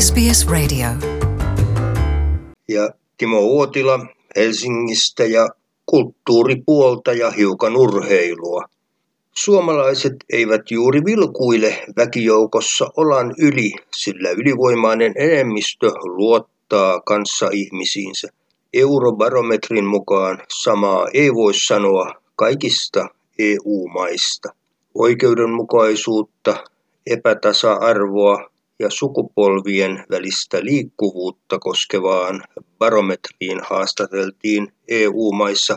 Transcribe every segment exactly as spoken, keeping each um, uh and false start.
S B S Radio. Ja Timo Uotila Helsingistä ja kulttuuripuolta ja hiukan urheilua. Suomalaiset eivät juuri vilkuile väkijoukossa olan yli, sillä ylivoimainen enemmistö luottaa kanssaihmisiinsä. Eurobarometrin mukaan samaa ei voi sanoa kaikista E U-maista. Oikeudenmukaisuutta, epätasa-arvoa ja sukupolvien välistä liikkuvuutta koskevaan barometriin haastateltiin E U-maissa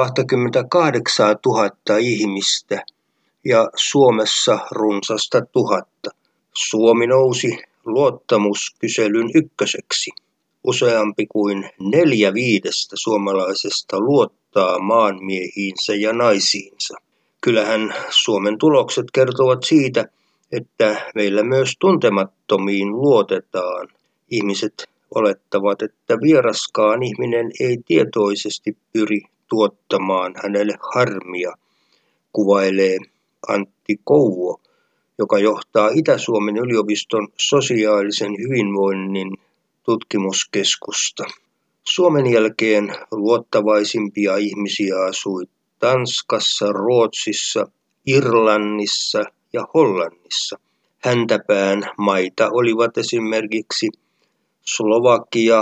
kaksikymmentäkahdeksantuhatta ihmistä ja Suomessa runsasta tuhatta. Suomi nousi luottamuskyselyn ykköseksi. Useampi kuin neljä viidestä suomalaisesta luottaa maanmiehiinsä ja naisiinsa. Kyllähän Suomen tulokset kertovat siitä, että meillä myös tuntemattomiin luotetaan. Ihmiset olettavat, että vieraskaan ihminen ei tietoisesti pyri tuottamaan hänelle harmia, kuvailee Antti Kouvo, joka johtaa Itä-Suomen yliopiston sosiaalisen hyvinvoinnin tutkimuskeskusta. Suomen jälkeen luottavaisimpia ihmisiä asui Tanskassa, Ruotsissa, Irlannissa ja Hollannissa. Häntäpään maita olivat esimerkiksi Slovakia,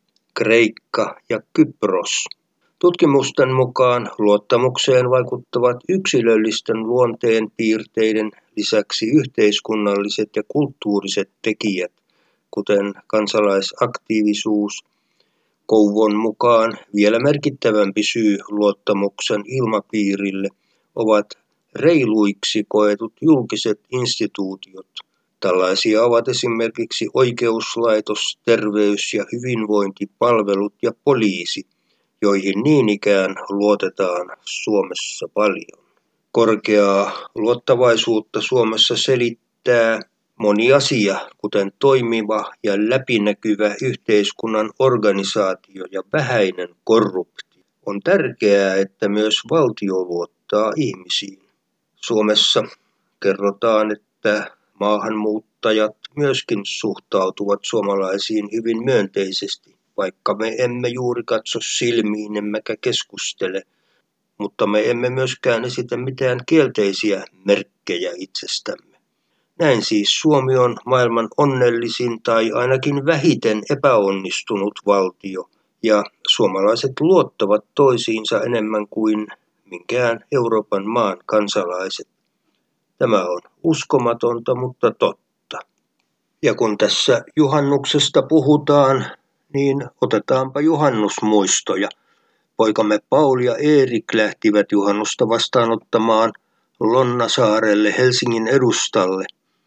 Kreikka ja Kypros. Tutkimusten mukaan luottamukseen vaikuttavat yksilöllisten luonteen piirteiden lisäksi yhteiskunnalliset ja kulttuuriset tekijät, kuten kansalaisaktiivisuus. Kouvon mukaan vielä merkittävämpi syy luottamuksen ilmapiirille ovat reiluiksi koetut julkiset instituutiot. Tällaisia ovat esimerkiksi oikeuslaitos, terveys- ja hyvinvointipalvelut ja poliisi, joihin niin ikään luotetaan Suomessa paljon. Korkeaa luottavaisuutta Suomessa selittää moni asia, kuten toimiva ja läpinäkyvä yhteiskunnan organisaatio ja vähäinen korruptio. On tärkeää, että myös valtio luottaa ihmisiin. Suomessa kerrotaan, että maahanmuuttajat myöskin suhtautuvat suomalaisiin hyvin myönteisesti, vaikka me emme juuri katso silmiin emmekä keskustele, mutta me emme myöskään esitä mitään kielteisiä merkkejä itsestämme. Näin siis Suomi on maailman onnellisin tai ainakin vähiten epäonnistunut valtio, ja suomalaiset luottavat toisiinsa enemmän kuin minkään Euroopan maan kansalaiset. Tämä on uskomatonta, mutta totta. Ja kun tässä juhannuksesta puhutaan, niin otetaanpa juhannusmuistoja. Poikamme Paul ja Erik lähtivät juhannusta vastaanottamaan Lonnasaarelle Helsingin edustalle.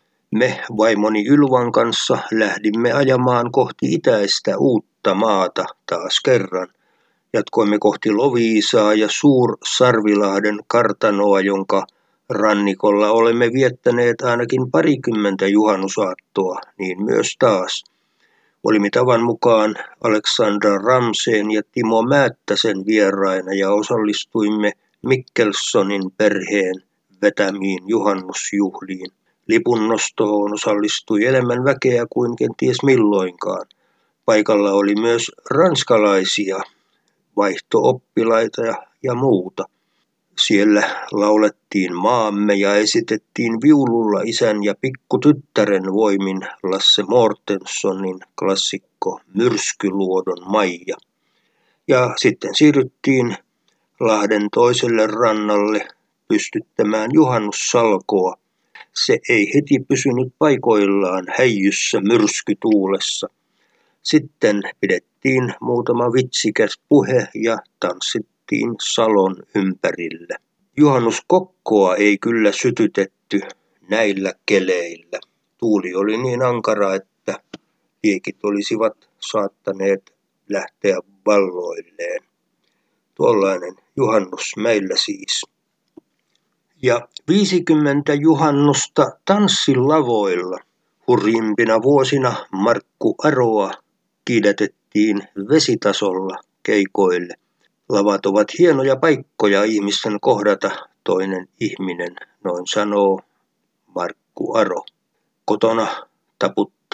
Me vaimoni Ylvan kanssa lähdimme ajamaan kohti itäistä uutta maata taas kerran. Jatkoimme kohti Loviisaa ja Suur-Sarvilahden kartanoa, jonka rannikolla olemme viettäneet ainakin parikymmentä juhannusaattoa, niin myös taas. Olimme tavan mukaan Alexandra Ramseen ja Timo Määttäsen vieraina ja osallistuimme Mikkelsonin perheen vetämiin juhannusjuhliin. Lipunnostoon osallistui enemmän väkeä kuin kenties milloinkaan. Paikalla oli myös ranskalaisia, vaihto-oppilaita ja, ja muuta. Siellä laulettiin maamme ja esitettiin viululla isän ja pikkutyttären voimin Lasse Mortensonin klassikko Myrskyluodon Maija. Ja sitten siirryttiin Lahden toiselle rannalle pystyttämään juhannussalkoa. Se ei heti pysynyt paikoillaan häijyssä myrskytuulessa. Sitten pidettiin muutama vitsikäs puhe ja tanssittiin salon ympärillä. Juhannuskokkoa ei kyllä sytytetty näillä keleillä. Tuuli oli niin ankara, että liekit olisivat saattaneet lähteä valloilleen. Tuollainen juhannus meillä siis. Ja viisikymmentä juhannusta tanssilavoilla. Hurjimpina vuosina Markku Aroa kiidätettiin vesitasolla keikoille. Lavat ovat hienoja paikkoja ihmisten kohdata toinen ihminen, noin sanoo Markku Aro. Kotona taputtaa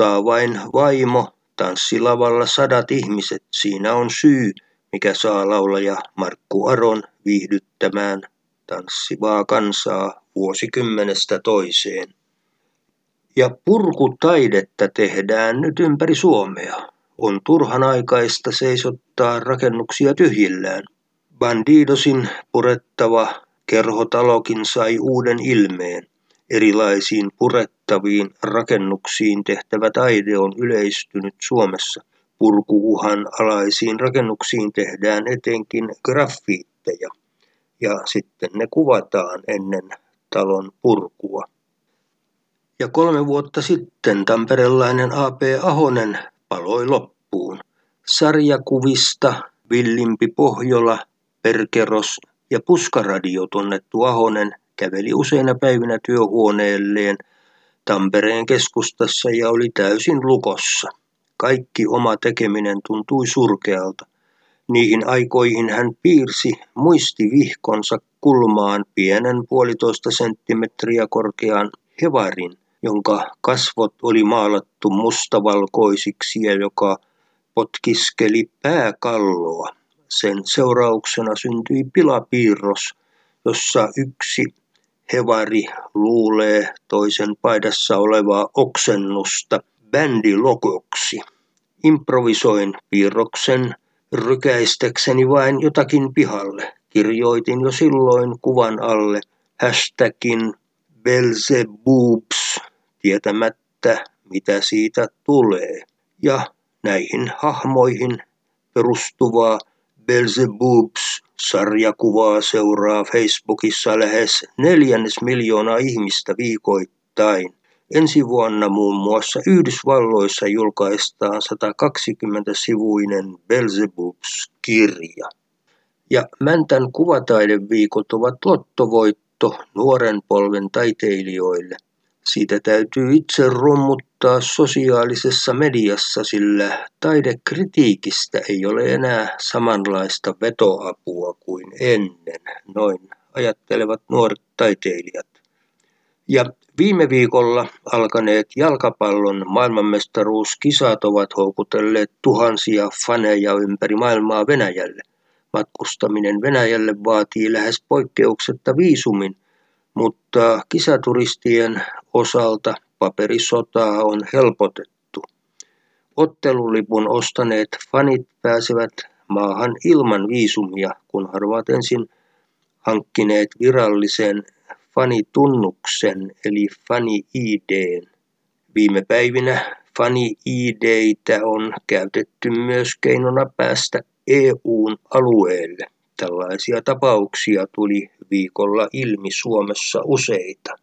auttaa vain vaimo, tanssilavalla sadat ihmiset, siinä on syy, mikä saa laulaja Markku Aron viihdyttämään tanssivaa kansaa vuosikymmenestä toiseen. Ja purkutaidetta tehdään nyt ympäri Suomea. On turhanaikaista seisottaa rakennuksia tyhjillään. Bandidosin purettava kerhotalokin sai uuden ilmeen. Erilaisiin purettaviin rakennuksiin tehtävä taide on yleistynyt Suomessa. Purkuuhan alaisiin rakennuksiin tehdään etenkin graffiitteja ja sitten ne kuvataan ennen talon purkua. Ja kolme vuotta sitten tamperelainen A P Ahonen paloi loppuun. Sarjakuvista Villimpi Pohjola, Perkeros ja Puskaradio tunnettu Ahonen käveli useina päivinä työhuoneelleen Tampereen keskustassa ja oli täysin lukossa. Kaikki oma tekeminen tuntui surkealta. Niihin aikoihin hän piirsi muistivihkonsa kulmaan pienen puolitoista senttimetriä korkean hevarin, jonka kasvot oli maalattu mustavalkoisiksi ja joka potkiskeli pääkalloa. Sen seurauksena syntyi pilapiirros, jossa yksi hevari luulee toisen paidassa olevaa oksennusta bändilogoksi. Improvisoin piirroksen rykäistäkseni vain jotakin pihalle. Kirjoitin jo silloin kuvan alle hashtagin Belzebubs tietämättä mitä siitä tulee. Ja näihin hahmoihin perustuvaa Belzebubs-sarjakuvaa seuraa Facebookissa lähes neljännes miljoonaa ihmistä viikoittain. Ensi vuonna muun muassa Yhdysvalloissa julkaistaan satakaksikymmentä-sivuinen Belzebubs-kirja. Ja Mäntän kuvataideviikot ovat lottovoitto nuoren polven taiteilijoille. Siitä täytyy itse rummuttaa sosiaalisessa mediassa, sillä taidekritiikistä ei ole enää samanlaista vetoapua kuin ennen, noin ajattelevat nuoret taiteilijat. Ja viime viikolla alkaneet jalkapallon maailmanmestaruuskisat ovat houkutelleet tuhansia faneja ympäri maailmaa Venäjälle. Matkustaminen Venäjälle vaatii lähes poikkeuksetta viisumin, mutta kisaturistien osalta paperisotaa on helpotettu. Ottelulipun ostaneet fanit pääsevät maahan ilman viisumia, kun harvat ensin hankkineet virallisen fanitunnuksen eli Fani-I D:n. Viime päivinä Fani-I D:itä on käytetty myös keinona päästä E U:n alueelle. Tällaisia tapauksia tuli viikolla ilmi Suomessa useita.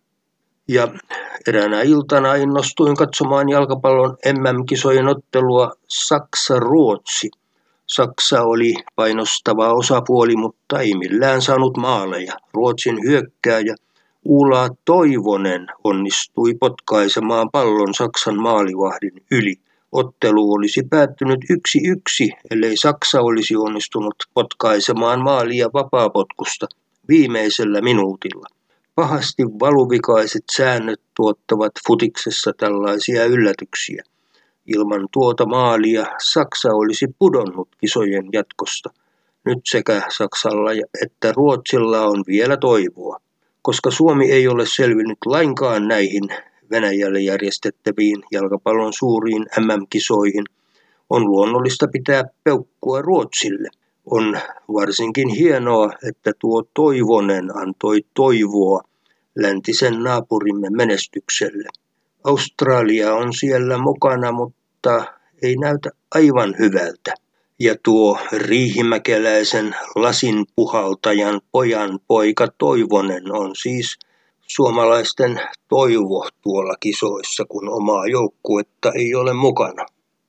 Ja eräänä iltana innostuin katsomaan jalkapallon M M-kisojen ottelua Saksa-Ruotsi. Saksa oli painostava osapuoli, mutta ei millään saanut maaleja. Ruotsin hyökkääjä Ulla Toivonen onnistui potkaisemaan pallon Saksan maalivahdin yli. Ottelu olisi päättynyt yksi yksi, ellei Saksa olisi onnistunut potkaisemaan maalia vapaapotkusta viimeisellä minuutilla. Pahasti valuvikaiset säännöt tuottavat futiksessa tällaisia yllätyksiä. Ilman tuota maalia Saksa olisi pudonnut kisojen jatkosta. Nyt sekä Saksalla että Ruotsilla on vielä toivoa. Koska Suomi ei ole selvinnyt lainkaan näihin Venäjälle järjestettäviin jalkapallon suuriin M M-kisoihin, on luonnollista pitää peukkua Ruotsille. On varsinkin hienoa, että tuo Toivonen antoi toivoa läntisen naapurimme menestykselle. Australia on siellä mukana, mutta ei näytä aivan hyvältä. Ja tuo riihimäkeläisen lasinpuhaltajan pojan poika Toivonen on siis suomalaisten toivo tuolla kisoissa, kun omaa joukkuetta ei ole mukana.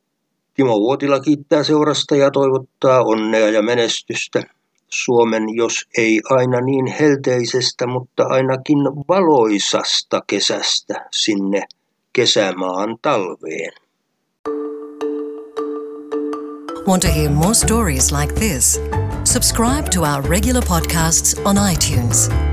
Timo Vuotila kiittää seurasta ja toivottaa onnea ja menestystä Suomen, jos ei aina niin helteisestä, mutta ainakin valoisasta kesästä sinne kesämaan talveen. Want to hear more stories like this? Subscribe to our regular podcasts on iTunes.